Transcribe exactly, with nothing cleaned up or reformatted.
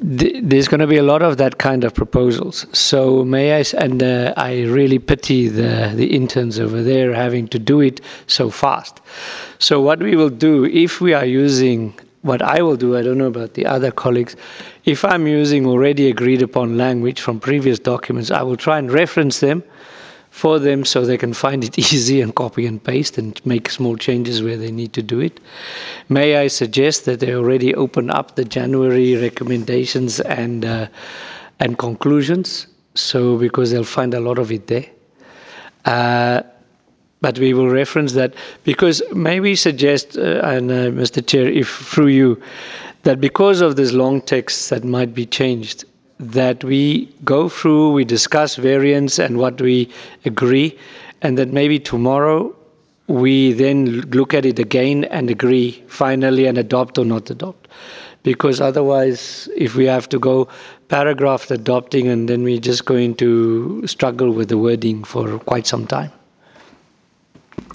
th- there's going to be a lot of that kind of proposals. So may I, s- and uh, I really pity the, the interns over there having to do it so fast. So what we will do, if we are using, what I will do, I don't know about the other colleagues, if I'm using already agreed upon language from previous documents, I will try and reference them for them so they can find it easy and copy and paste and make small changes where they need to do it. May I suggest that they already open up the January recommendations and uh, and conclusions, so because they'll find a lot of it there. Uh, but we will reference that because may we suggest, uh, and uh, Mister Chair, if through you, that because of this long text that might be changed, that we go through, we discuss variants and what we agree, and that maybe tomorrow we then look at it again and agree finally and adopt or not adopt. Because otherwise, if we have to go paragraph adopting, and then we're just going to struggle with the wording for quite some time.